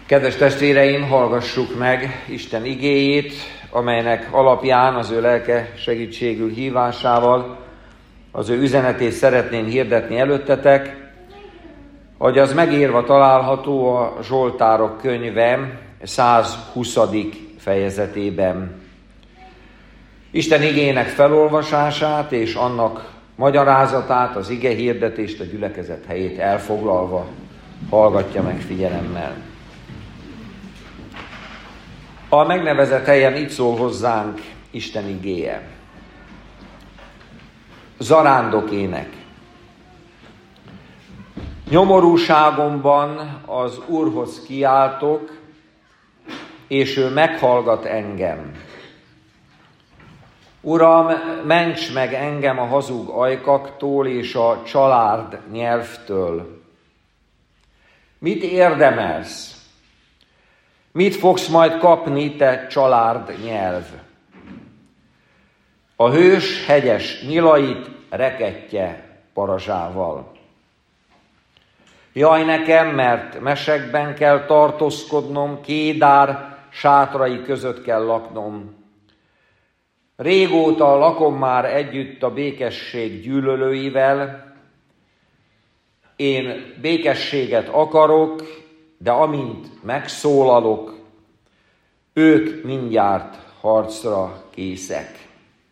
Kedves testvéreim, hallgassuk meg Isten igéjét, amelynek alapján az ő lelke segítségül hívásával az ő üzenetét szeretném hirdetni előttetek, hogy az megírva található a Zsoltárok könyve 120. fejezetében. Isten igének felolvasását és annak magyarázatát, az ige hirdetést a gyülekezet helyét elfoglalva hallgatja meg figyelemmel. A megnevezett helyen így szól hozzánk Isten igéje. Zarándokének. Nyomorúságomban az Úrhoz kiáltok, és ő meghallgat engem. Uram, ments meg engem a hazug ajkaktól és a csalárd nyelvtől. Mit érdemelsz? Mit fogsz majd kapni, te csalárd nyelv? A hős hegyes nyilait rekettye parazsával. Jaj nekem, mert mesekben kell tartózkodnom, Kédár sátrai között kell laknom. Régóta lakom már együtt a békesség gyűlölőivel. Én békességet akarok, de amint megszólalok, ők mindjárt harcra készek.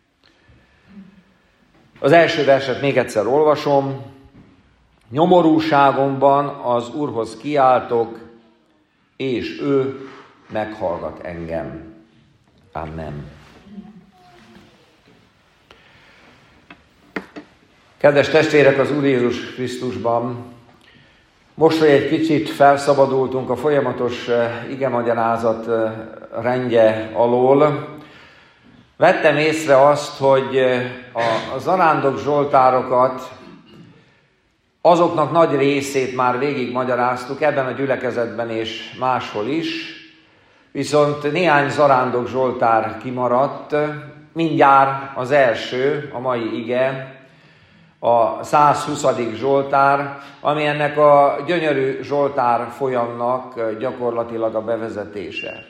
Az első verset még egyszer olvasom. Nyomorúságomban az Úrhoz kiáltok, és ő meghallgat engem. Amen. Kedves testvérek az Úr Jézus Krisztusban, most, hogy egy kicsit felszabadultunk a folyamatos igemagyarázat rendje alól, vettem észre azt, hogy a zarándok zsoltárokat, azoknak nagy részét már végig magyaráztuk ebben a gyülekezetben és máshol is, viszont néhány zarándok zsoltár kimaradt, mindjárt az első, a mai ige, a 120. Zsoltár, ami ennek a gyönyörű Zsoltár folyamnak gyakorlatilag a bevezetése.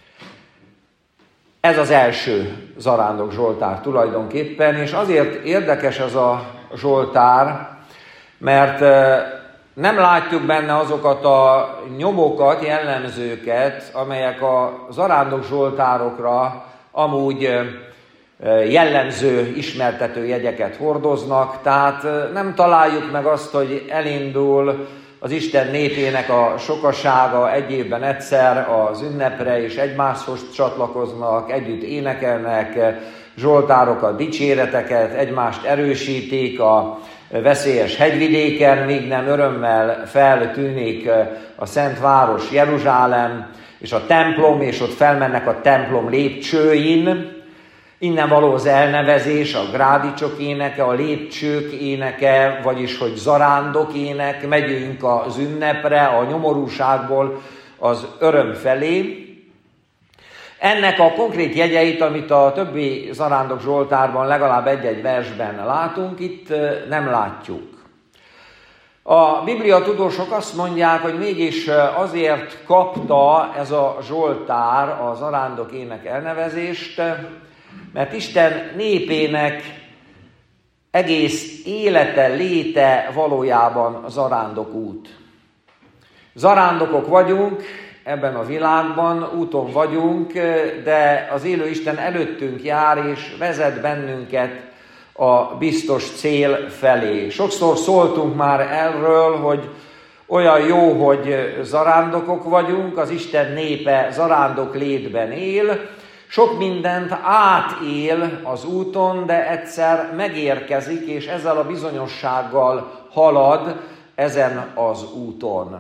Ez az első zarándok Zsoltár tulajdonképpen, és azért érdekes ez a Zsoltár, mert nem látjuk benne azokat a nyomokat, jellemzőket, amelyek a zarándok Zsoltárokra amúgy jellemző, ismertető jegyeket hordoznak, tehát nem találjuk meg azt, hogy elindul az Isten népének a sokasága egy évben egyszer az ünnepre, és egymáshoz csatlakoznak, együtt énekelnek zsoltárokat, dicséreteket, egymást erősítik a veszélyes hegyvidéken, míg nem örömmel feltűnik a szent város Jeruzsálem, és a templom, és ott felmennek a templom lépcsőin. Innen való az elnevezés, a grádicsok éneke, a lépcsők éneke, vagyis hogy zarándok ének, megyünk az ünnepre, a nyomorúságból az öröm felé. Ennek a konkrét jegyeit, amit a többi zarándok zsoltárban legalább egy-egy versben látunk, itt nem látjuk. A Biblia tudósok azt mondják, hogy mégis azért kapta ez a zsoltár a zarándok ének elnevezést, mert Isten népének egész élete, léte valójában zarándok út. Zarándokok vagyunk ebben a világban, úton vagyunk, de az élő Isten előttünk jár és vezet bennünket a biztos cél felé. Sokszor szóltunk már erről, hogy olyan jó, hogy zarándokok vagyunk, az Isten népe zarándok létben él, sok mindent átél az úton, de egyszer megérkezik, és ezzel a bizonyossággal halad ezen az úton.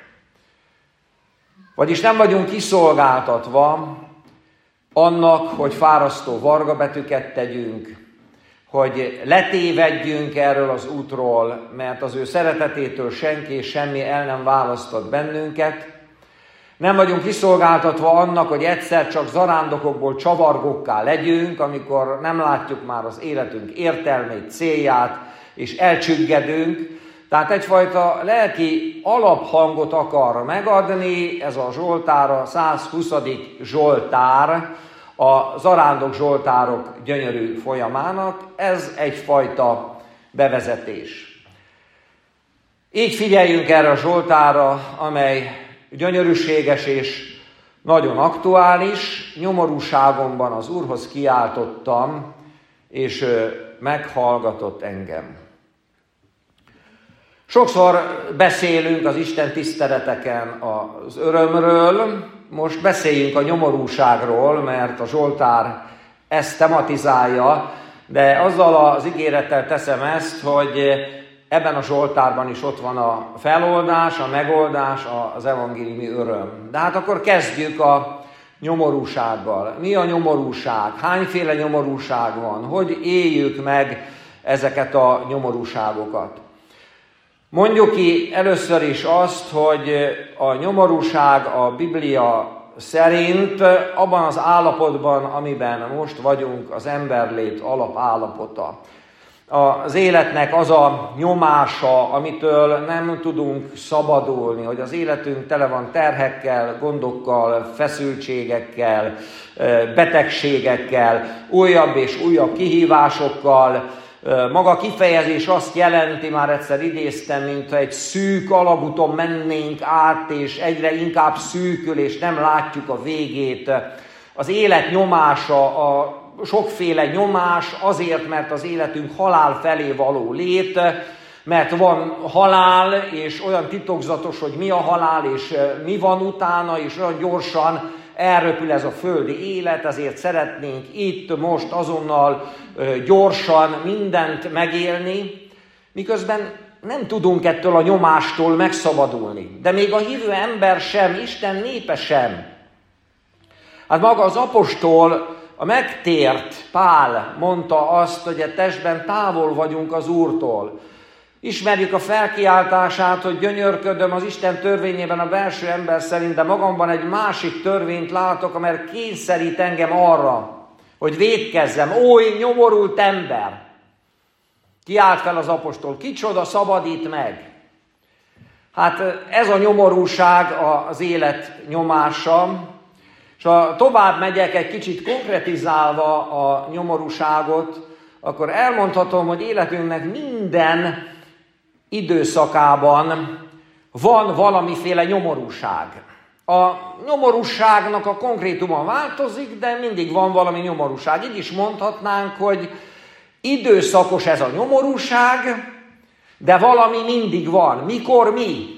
Vagyis nem vagyunk kiszolgáltatva annak, hogy fárasztó vargabetűket tegyünk, hogy letévedjünk erről az útról, mert az ő szeretetétől senki és semmi el nem választott bennünket. Nem vagyunk kiszolgáltatva annak, hogy egyszer csak zarándokokból csavargókká legyünk, amikor nem látjuk már az életünk értelmét, célját, és elcsüggedünk, Tehát egyfajta lelki alaphangot akar megadni, ez a Zsoltár, a 120. Zsoltár, a zarándok zsoltárok gyönyörű folyamának, ez egyfajta bevezetés. Így figyeljünk erre a Zsoltárra, amely gyönyörűséges és nagyon aktuális. Nyomorúságomban az Úrhoz kiáltottam, és meghallgatott engem. Sokszor beszélünk az Isten tiszteleteken az örömről, most beszéljünk a nyomorúságról, mert a Zsoltár ezt tematizálja, de azzal az ígérettel teszem ezt, hogy ebben a Zsoltárban is ott van a feloldás, a megoldás, az evangéliumi öröm. De hát akkor kezdjük a nyomorúsággal. Mi a nyomorúság? Hányféle nyomorúság van? Hogy éljük meg ezeket a nyomorúságokat? Mondjuk ki először is azt, hogy a nyomorúság a Biblia szerint abban az állapotban, amiben most vagyunk, az emberlét alapállapota. Az életnek az a nyomása, amitől nem tudunk szabadulni, hogy az életünk tele van terhekkel, gondokkal, feszültségekkel, betegségekkel, újabb és újabb kihívásokkal. Maga kifejezés azt jelenti, már egyszer idéztem, mintha egy szűk alagúton mennénk át, és egyre inkább szűkül, és nem látjuk a végét. Az élet nyomása, a sokféle nyomás azért, mert az életünk halál felé való lét, mert van halál, és olyan titokzatos, hogy mi a halál, és mi van utána, és olyan gyorsan elröpül ez a földi élet, ezért szeretnénk itt, most, azonnal, gyorsan mindent megélni, miközben nem tudunk ettől a nyomástól megszabadulni. De még a hívő ember sem, Isten népe sem. Hát maga az apostol, a megtért Pál mondta azt, hogy a testben távol vagyunk az Úrtól. Ismerjük a felkiáltását, hogy gyönyörködöm az Isten törvényében a belső ember szerint, de magamban egy másik törvényt látok, amely kényszerít engem arra, hogy vétkezzem. Ó, én nyomorult ember! Kiált fel az apostol, kicsoda szabadít meg? Hát ez a nyomorúság az élet nyomása, és ha tovább megyek egy kicsit konkretizálva a nyomorúságot, akkor elmondhatom, hogy életünknek minden időszakában van valamiféle nyomorúság. A nyomorúságnak a konkrétuma változik, de mindig van valami nyomorúság. Így is mondhatnánk, hogy időszakos ez a nyomorúság, de valami mindig van. Mikor mi?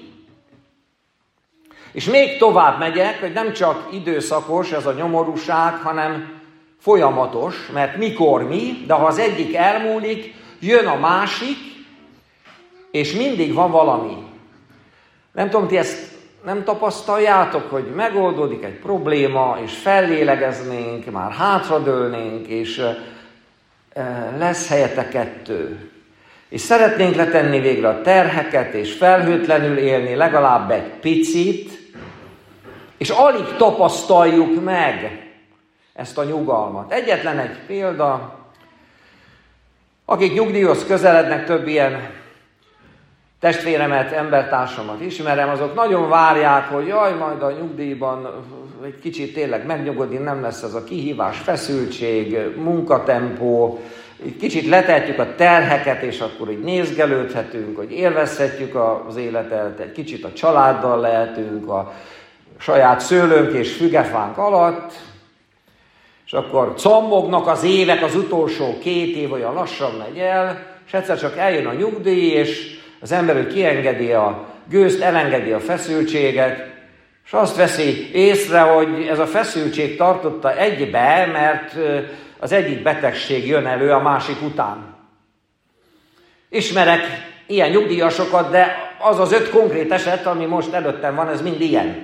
És még tovább megyek, hogy nem csak időszakos ez a nyomorúság, hanem folyamatos, mert mikor mi, de ha az egyik elmúlik, jön a másik, és mindig van valami. Nem tudom, ti ezt nem tapasztaljátok, hogy megoldódik egy probléma, és fellélegeznénk, már hátradőlnénk, és lesz helyette kettő. És szeretnénk letenni végre a terheket, és felhőtlenül élni legalább egy picit, és alig tapasztaljuk meg ezt a nyugalmat. Egyetlen egy példa, akik nyugdíjhoz közelednek, több ilyen testvéremet, embertársamat ismerem, azok nagyon várják, hogy jaj, majd a nyugdíjban egy kicsit tényleg megnyugodni, nem lesz ez a kihívás, feszültség, munkatempó, egy kicsit letehetjük a terheket, és akkor így nézgelődhetünk, hogy élvezhetjük az életet, egy kicsit a családdal lehetünk, a saját szőlőnk és fügefánk alatt, és akkor combognak az évek, az utolsó 2 év olyan lassan megy el, és egyszer csak eljön a nyugdíj, és az ember, hogy kiengedi a gőzt, elengedi a feszültséget, és azt veszi észre, hogy ez a feszültség tartotta egybe, mert az egyik betegség jön elő a másik után. Ismerek ilyen nyugdíjasokat, de az az 5 konkrét eset, ami most előttem van, ez mind ilyen.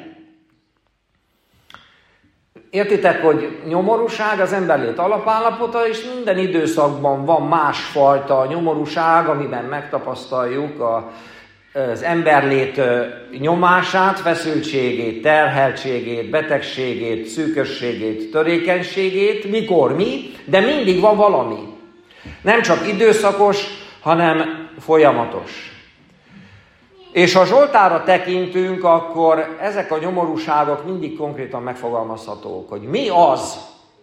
Értitek, hogy nyomorúság az emberlét alapállapota, és minden időszakban van másfajta nyomorúság, amiben megtapasztaljuk az emberlét nyomását, feszültségét, terheltségét, betegségét, szűkösségét, törékenységét, mikor mi, de mindig van valami. Nem csak időszakos, hanem folyamatos. És ha Zsoltárra tekintünk, akkor ezek a nyomorúságok mindig konkrétan megfogalmazhatók, hogy mi az,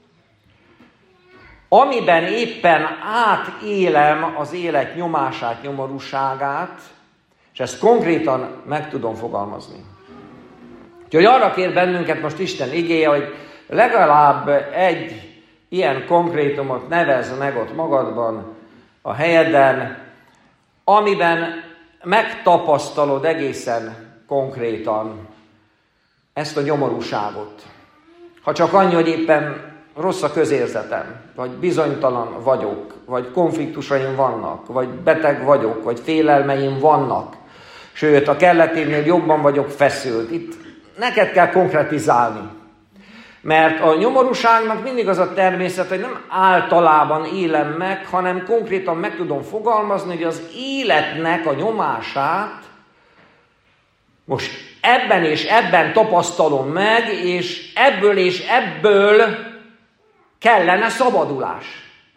amiben éppen átélem az élet nyomását, nyomorúságát, és ezt konkrétan meg tudom fogalmazni. Úgyhogy arra kér bennünket most Isten igéje, hogy legalább egy ilyen konkrétumot nevezz meg ott magadban, a helyeden, amiben megtapasztalod egészen konkrétan ezt a nyomorúságot. Ha csak annyi, hogy éppen rossz a közérzetem, vagy bizonytalan vagyok, vagy konfliktusaim vannak, vagy beteg vagyok, vagy félelmeim vannak, sőt, a kelleténél jobban vagyok feszült. Itt neked kell konkretizálni. Mert a nyomorúságnak mindig az a természet, hogy nem általában élem meg, hanem konkrétan meg tudom fogalmazni, hogy az életnek a nyomását most ebben és ebben tapasztalom meg, és ebből kellene szabadulás.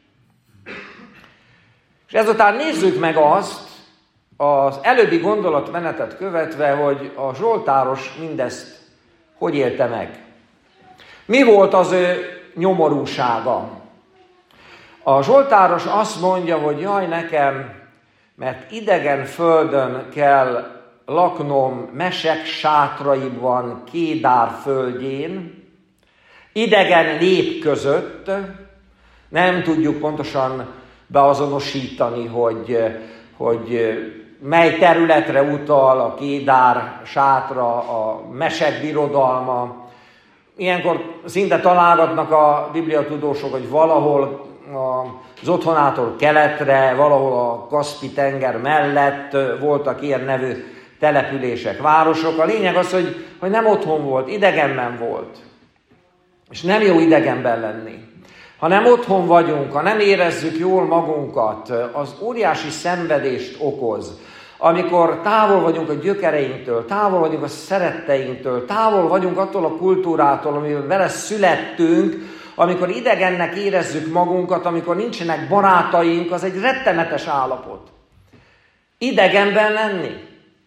És ezután nézzük meg azt, az előbbi gondolatmenetet követve, hogy a zsoltáros mindezt hogy élte meg. Mi volt az ő nyomorúsága? A zsoltáros azt mondja, hogy jaj nekem, mert idegen földön kell laknom Mesek sátraiban, Kédár földjén, idegen nép között, nem tudjuk pontosan beazonosítani, hogy mely területre utal a Kédár sátra, a Mesek birodalma. Ilyenkor szinte találgatnak a bibliatudósok, hogy valahol az otthonától keletre, valahol a Kaszpi-tenger mellett voltak ilyen nevű települések, városok. A lényeg az, hogy nem otthon volt, idegenben volt. És nem jó idegenben lenni. Ha nem otthon vagyunk, ha nem érezzük jól magunkat, az óriási szenvedést okoz. Amikor távol vagyunk a gyökereinktől, távol vagyunk a szeretteinktől, távol vagyunk attól a kultúrától, amivel vele születtünk, amikor idegennek érezzük magunkat, amikor nincsenek barátaink, az egy rettenetes állapot. Idegenben lenni.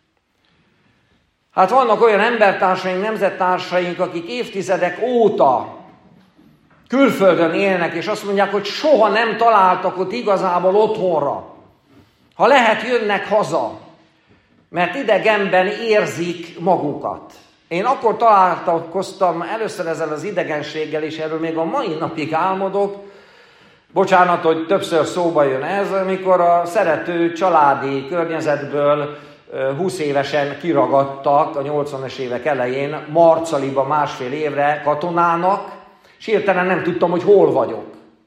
Hát vannak olyan embertársaink, nemzettársaink, akik évtizedek óta külföldön élnek, és azt mondják, hogy soha nem találtak ott igazából otthonra. Ha lehet, jönnek haza, mert idegenben érzik magukat. Én akkor találkoztam először ezzel az idegenséggel, és erről még a mai napig álmodok. Bocsánat, hogy többször szóba jön ez, amikor a szerető családi környezetből 20 évesen kiragadtak a 80-es évek elején Marcaliba másfél évre katonának, és hirtelen nem tudtam, hogy hol vagyok.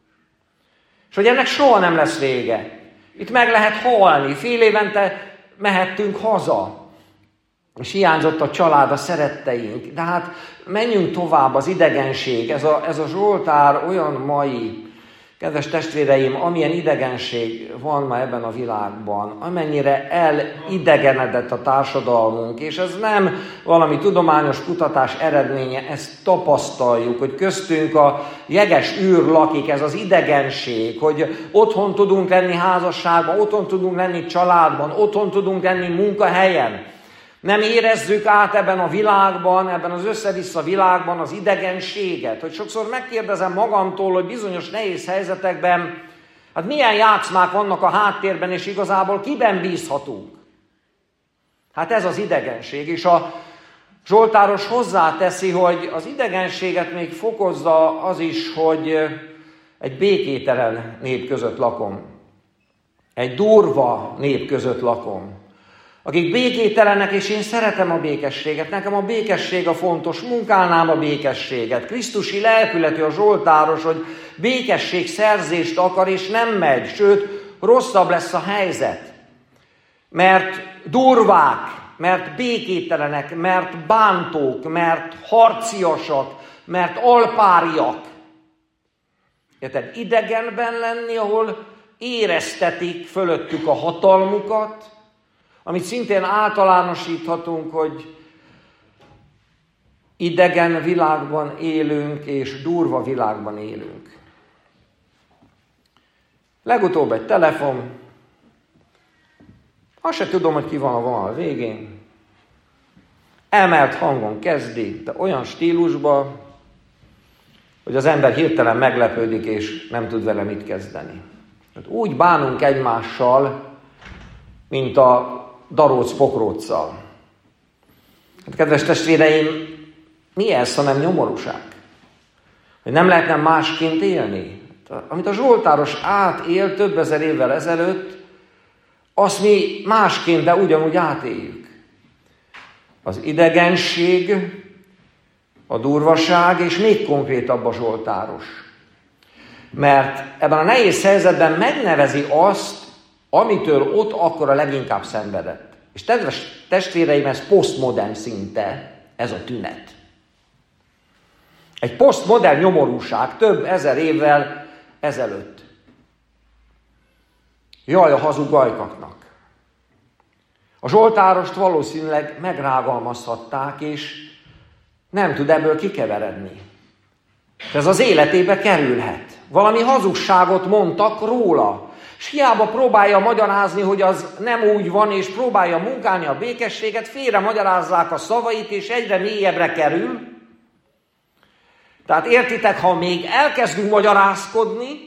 És hogy ennek soha nem lesz vége. Itt meg lehet halni, fél évente mehettünk haza. És hiányzott a család, a szeretteink. De hát menjünk tovább, az idegenség. Ez a Zsoltár olyan mai, kedves testvéreim, amilyen idegenség van ma ebben a világban, amennyire elidegenedett a társadalmunk, és ez nem valami tudományos kutatás eredménye, ezt tapasztaljuk, hogy köztünk a jeges űr lakik, ez az idegenség, hogy otthon tudunk lenni házasságban, otthon tudunk lenni családban, otthon tudunk lenni munkahelyen. Nem érezzük át ebben a világban, ebben az össze-vissza világban az idegenséget. Hogy sokszor megkérdezem magamtól, hogy bizonyos nehéz helyzetekben, hát milyen játszmák vannak a háttérben, és igazából kiben bízhatunk? Hát ez az idegenség. És a zsoltáros hozzáteszi, hogy az idegenséget még fokozza az is, hogy egy békételen nép között lakom. Egy durva nép között lakom. Akik békételenek, és én szeretem a békességet. Nekem a békesség a fontos, munkálnám a békességet. Krisztusi lelkületű a zsoltáros, hogy békességszerzést akar, és nem megy, sőt, rosszabb lesz a helyzet. Mert durvák, mert békételenek, mert bántók, mert harciasak, mert alpáriak. Érted? Idegenben lenni, ahol éreztetik fölöttük a hatalmukat, amit szintén általánosíthatunk, hogy idegen világban élünk, és durva világban élünk. Legutóbb egy telefon, Azt se tudom, hogy ki van a vonal végén. Emelt hangon kezdi, de olyan stílusba, hogy az ember hirtelen meglepődik, és nem tud vele mit kezdeni. Tehát úgy bánunk egymással, mint a daróc pokróccal. Hát, kedves testvéreim, mi ez, hanem nyomorúság? Hogy nem lehetne másként élni? Amit a zsoltáros átél több ezer évvel ezelőtt, azt mi másként, de ugyanúgy átéljük. Az idegenség, a durvaság, és még konkrétabb a zsoltáros. Mert ebben a nehéz helyzetben megnevezi azt, amitől ott akkor a leginkább szenvedett. És kedves testvéreim, ez posztmodern szinte, ez a tünet. Egy posztmodern nyomorúság több ezer évvel ezelőtt. Jaj a hazug ajkaknak. A zsoltárost valószínűleg megrágalmazhatták, és nem tud ebből kikeveredni. Ez az életébe kerülhet. Valami hazugságot mondtak róla, és hiába próbálja magyarázni, hogy az nem úgy van, és próbálja munkálni a békességet, félre magyarázzák a szavait, és egyre mélyebbre kerül. Tehát értitek, ha még elkezdünk magyarázkodni,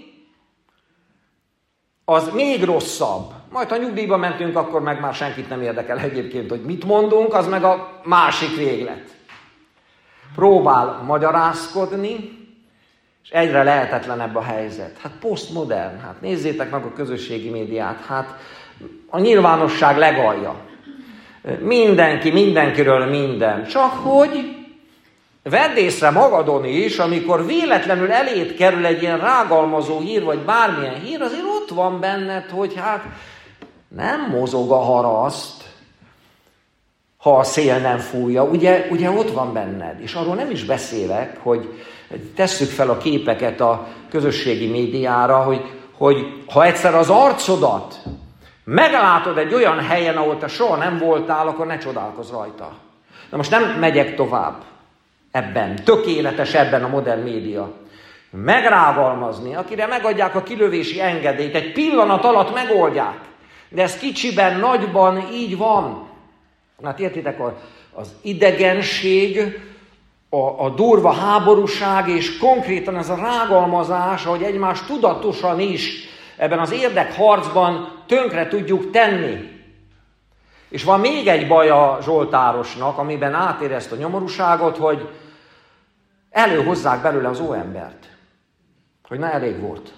az még rosszabb. Majd ha nyugdíjba mentünk, akkor meg már senkit nem érdekel egyébként, hogy mit mondunk, az meg a másik véglet. Próbál magyarázkodni, és egyre lehetetlenebb a helyzet. Hát posztmodern, hát nézzétek meg a közösségi médiát, hát a nyilvánosság legalja. Mindenki, mindenkiről minden. Csak hogy vedd észre magadon is, amikor véletlenül eléd kerül egy ilyen rágalmazó hír, vagy bármilyen hír, azért ott van benned, hogy hát nem mozog a haraszt, ha a szél nem fújja. Ugye ott van benned. És arról nem is beszélek, hogy tesszük fel a képeket a közösségi médiára, hogy ha egyszer az arcodat meglátod egy olyan helyen, ahol te soha nem voltál, akkor ne csodálkozz rajta. Na most nem megyek tovább ebben. Tökéletes ebben a modern média. Megrágalmazni, akire megadják a kilövési engedélyt, egy pillanat alatt megoldják. De ez kicsiben, nagyban így van. Hát értitek, az idegenség, a durva háborúság, és konkrétan ez a rágalmazás, ahogy egymást tudatosan is ebben az érdekharcban tönkre tudjuk tenni. És van még egy baj a zsoltárosnak, amiben átérezt a nyomorúságot, hogy előhozzák belőle az óembert. Hogy na, elég volt.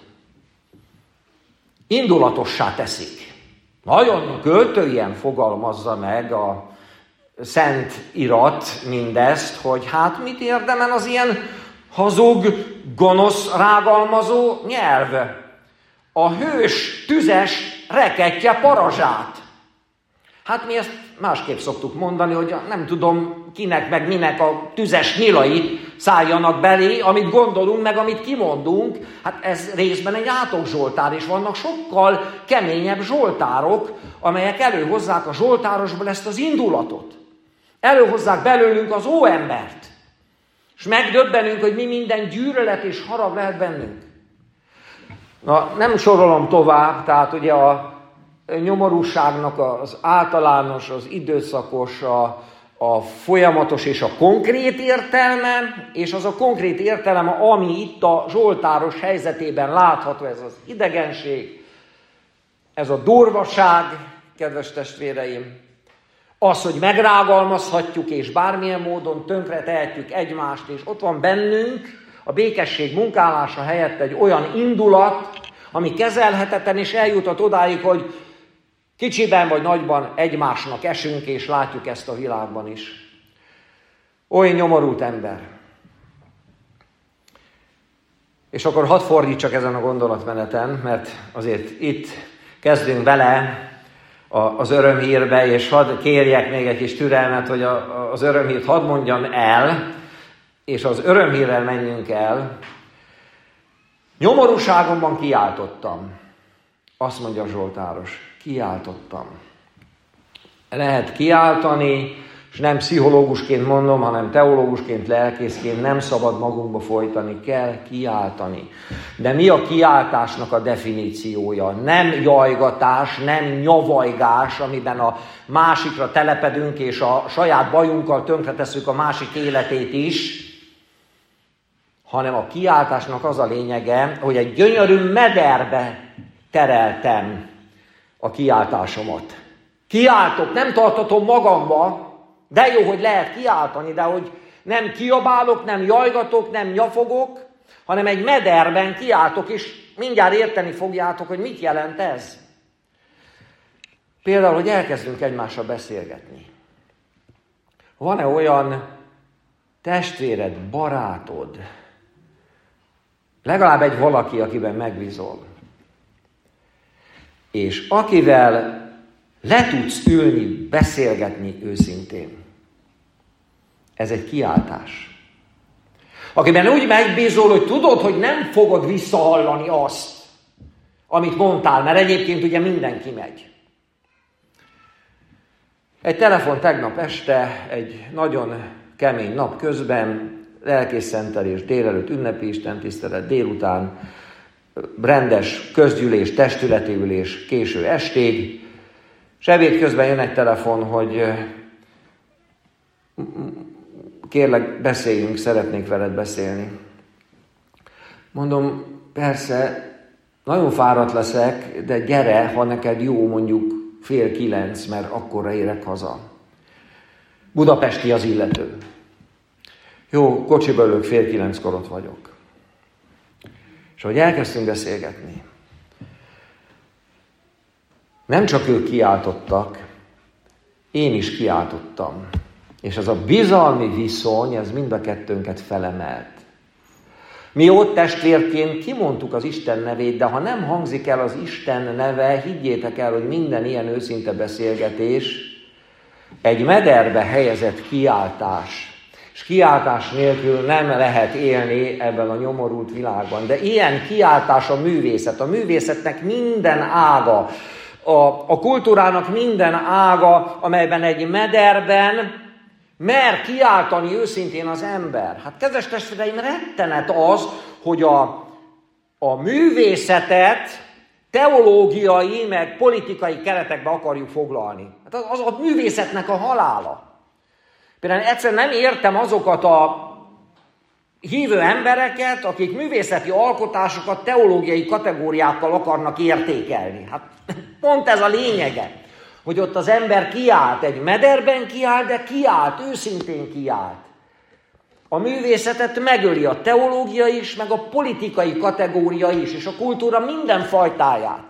Indulatossá teszik. Nagyon költőien fogalmazza meg a Szent Irat mindezt, hogy hát mit érdemel az ilyen hazug, gonosz, rágalmazó nyelv. A hős, tüzes reketje parazsát. Hát mi ezt másképp szoktuk mondani, hogy nem tudom kinek meg minek a tüzes nyilai szálljanak belé, amit gondolunk, meg amit kimondunk. Hát ez részben egy átok-zsoltár, és vannak sokkal keményebb zsoltárok, amelyek előhozzák a zsoltárosból ezt az indulatot. Előhozzák belőlünk az óembert. És megdöbbenünk, hogy mi minden gyűlölet és harag lehet bennünk. Na, nem sorolom tovább, tehát ugye a nyomorúságnak az általános, az időszakos, a folyamatos és a konkrét értelme, és az a konkrét értelme, ami itt a zsoltáros helyzetében látható, ez az idegenség, ez a durvaság, kedves testvéreim, az, hogy megrágalmazhatjuk, és bármilyen módon tönkre tehetjük egymást, és ott van bennünk a békesség munkálása helyett egy olyan indulat, ami kezelhetetlen, és eljutott odáig, hogy kicsiben vagy nagyban egymásnak esünk, és látjuk ezt a világban is. Oly nyomorult ember. És akkor hadd fordítsak ezen a gondolatmeneten, mert azért itt kezdünk bele az örömhírbe, és hadd kérjek még egy kis türelmet, hogy az örömhírt hadd mondjam el, és az örömhírrel menjünk el. Nyomorúságomban kiáltottam. Azt mondja a zsoltáros, kiáltottam. Lehet kiáltani, és nem pszichológusként mondom, hanem teológusként, lelkészként, nem szabad magunkba folytani, kell kiáltani. De mi a kiáltásnak a definíciója? Nem jajgatás, nem nyavajgás, amiben a másikra telepedünk, és a saját bajunkkal tönkretesszük a másik életét is, hanem a kiáltásnak az a lényege, hogy egy gyönyörű mederbe tereltem a kiáltásomat. Kiáltok, nem tartatom magamba, de jó, hogy lehet kiáltani, de hogy nem kiabálok, nem jajgatok, nem nyafogok, hanem egy mederben kiáltok, és mindjárt érteni fogjátok, hogy mit jelent ez. Például, hogy elkezdünk egymással beszélgetni. Van-e olyan testvéred, barátod, legalább egy valaki, akiben megbízol, és akivel le tudsz ülni, beszélgetni őszintén. Ez egy kiáltás. Akiben úgy megbízol, hogy tudod, hogy nem fogod visszahallani azt, amit mondtál, mert egyébként ugye mindenki megy. Egy telefon tegnap este, egy nagyon kemény nap közben, lelkészszentelés délelőtt, ünnepi istentisztelet, délután rendes közgyűlés, testületi ülés késő estig, és ebéd közben jön egy telefon, hogy kérlek, beszéljünk, szeretnék veled beszélni. Mondom, persze, nagyon fáradt leszek, de gyere, ha neked jó, mondjuk 8:30, mert akkorra érek haza. Budapesti az illető. Jó, kocsiba ülök, 8:30-kor ott vagyok. És ahogy elkezdtünk beszélgetni, nem csak ők kiáltottak, én is kiáltottam. És ez a bizalmi viszony, ez mind a kettőnket felemelt. Mi ott testvérként kimondtuk az Isten nevét, de ha nem hangzik el az Isten neve, higgyétek el, hogy minden ilyen őszinte beszélgetés egy mederbe helyezett kiáltás. És kiáltás nélkül nem lehet élni ebben a nyomorult világban. De ilyen kiáltás a művészet. A művészetnek minden ága, a kultúrának minden ága, amelyben egy mederben mer kiáltani őszintén az ember. Hát kedves testvéreim, rettenet az, hogy a művészetet teológiai, meg politikai keretekbe akarjuk foglalni. Hát az a művészetnek a halála. Például egyszerűen nem értem azokat a hívő embereket, akik művészeti alkotásokat teológiai kategóriákkal akarnak értékelni. Hát pont ez a lényege, hogy ott az ember kiált, egy mederben kiált, de kiált, őszintén kiált. A művészetet megöli a teológia is, meg a politikai kategória is, és a kultúra minden fajtáját.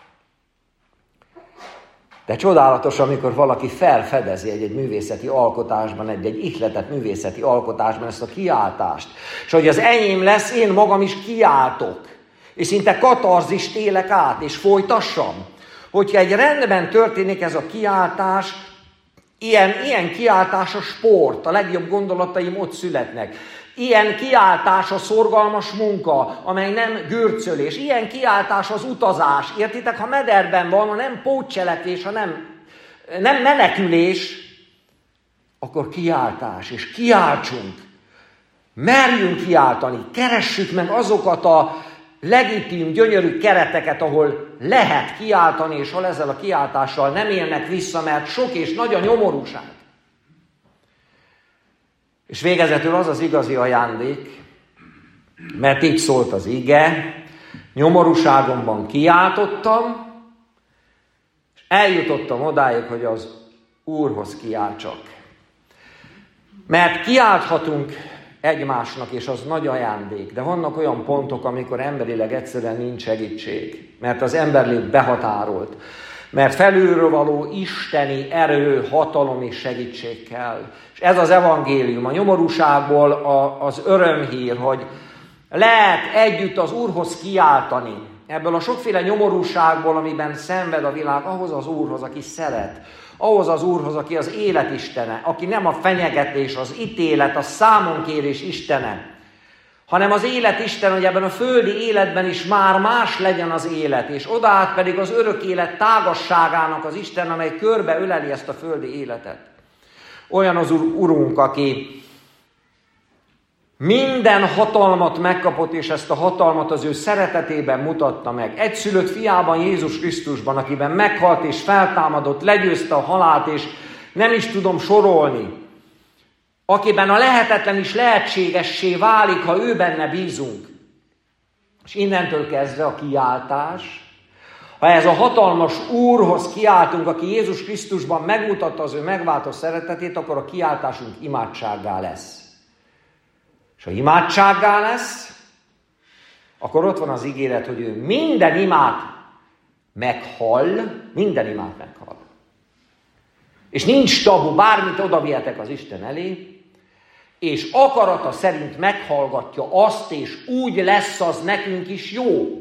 De csodálatos, amikor valaki felfedezi egy művészeti alkotásban, egy ihletett művészeti alkotásban ezt a kiáltást. És hogy az enyém lesz, én magam is kiáltok. És szinte katarzist élek át, és folytassam. Hogyha egy rendben történik ez a kiáltás, ilyen kiáltás a sport, a legjobb gondolataim ott születnek. Ilyen kiáltás a szorgalmas munka, amely nem gürcölés. Ilyen kiáltás az utazás. Értitek, ha mederben van, ha nem pótcselekvés, ha nem menekülés, akkor kiáltás. És kiáltsunk. Merjünk kiáltani. Keressük meg azokat a legitim, gyönyörű kereteket, ahol lehet kiáltani, és hol ezzel a kiáltással nem élnek vissza, mert sok és nagy a nyomorúság. És végezetül az az igazi ajándék, mert így szólt az ige, nyomorúságomban kiáltottam, és eljutottam odáig, hogy az Úrhoz kiáltsak. Mert kiálthatunk egymásnak, és az nagy ajándék, de vannak olyan pontok, amikor emberileg egyszerűen nincs segítség, mert az emberlét behatárolt, mert felülről való isteni erő, hatalom és segítség kell. És ez az evangélium, a nyomorúságból az örömhír, hogy lehet együtt az Úrhoz kiáltani. Ebből a sokféle nyomorúságból, amiben szenved a világ, ahhoz az Úrhoz, aki szeret. Ahhoz az Úrhoz, aki az élet istene, aki nem a fenyegetés, az ítélet, a számonkérés istene, hanem az élet isten, hogy ebben a földi életben is már más legyen az élet, és odaát pedig az örök élet tágasságának az Isten, amely körbe öleli ezt a földi életet. Olyan az Urunk, aki minden hatalmat megkapott, és ezt a hatalmat az ő szeretetében mutatta meg. Egyszülött fiában, Jézus Krisztusban, akiben meghalt és feltámadott, legyőzte a halált, és nem is tudom sorolni. Akiben a lehetetlen is lehetségessé válik, ha ő benne bízunk. És innentől kezdve a kiáltás, ha ez a hatalmas Úrhoz kiáltunk, aki Jézus Krisztusban megmutatta az ő megváltó szeretetét, akkor a kiáltásunk imádsággá lesz. És ha imádsággá lesz, akkor ott van az ígéret, hogy ő minden imát meghall, minden imát meghall. És nincs tabu, bármit odavihetek az Isten elé, és akarata szerint meghallgatja azt, és úgy lesz az nekünk is jó.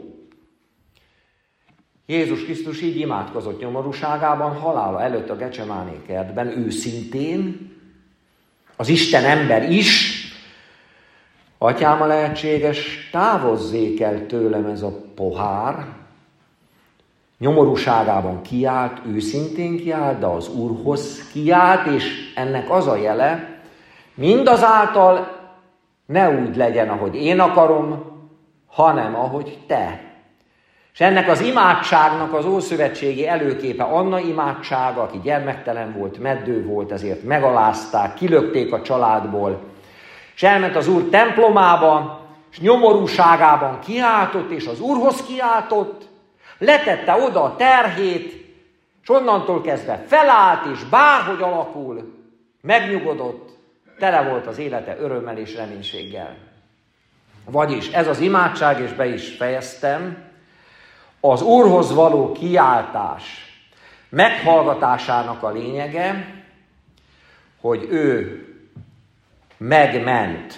Jézus Krisztus így imádkozott nyomorúságában, halála előtt a Gecsemáné kertben, őszintén, az Isten ember is, Atyám, a lehetséges, távozzék el tőlem ez a pohár. Nyomorúságában kiált, őszintén kiált, de az Úrhoz kiált, és ennek az a jele, mindazáltal ne úgy legyen, ahogy én akarom, hanem ahogy te. És ennek az imádságnak az ószövetségi előképe Anna imádsága, aki gyermektelen volt, meddő volt, ezért megalázták, kilökték a családból, és elment az Úr templomába, és nyomorúságában kiáltott, és az Úrhoz kiáltott, letette oda a terhét, és onnantól kezdve felállt, és bárhogy alakul, megnyugodott, tele volt az élete örömmel és reménységgel. Vagyis ez az imádság, és be is fejeztem, az Úrhoz való kiáltás meghallgatásának a lényege, hogy ő megment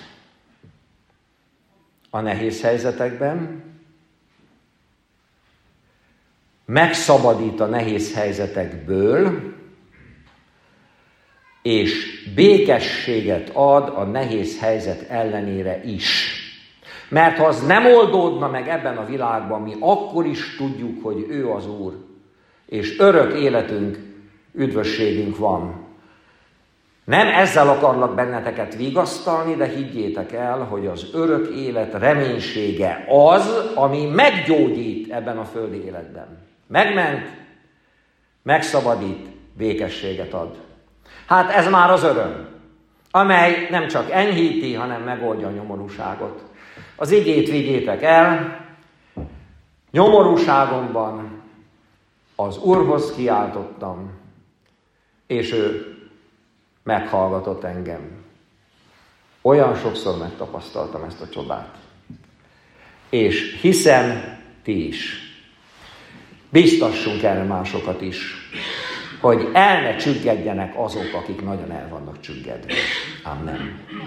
a nehéz helyzetekben, megszabadít a nehéz helyzetekből, és békességet ad a nehéz helyzet ellenére is. Mert ha az nem oldódna meg ebben a világban, mi akkor is tudjuk, hogy ő az Úr, és örök életünk, üdvösségünk van. Nem ezzel akarlak benneteket vigasztalni, de higgyétek el, hogy az örök élet reménysége az, ami meggyógyít ebben a földi életben. Megment, megszabadít, békességet ad. Hát ez már az öröm, amely nem csak enyhíti, hanem megoldja a nyomorúságot. Az igét vigyétek el, nyomorúságomban az Úrhoz kiáltottam, és ő meghallgatott engem. Olyan sokszor megtapasztaltam ezt a csodát. És hiszem, ti is. Biztassunk erre másokat is, hogy el ne csüggedjenek azok, akik nagyon el vannak csüggedve. Amen.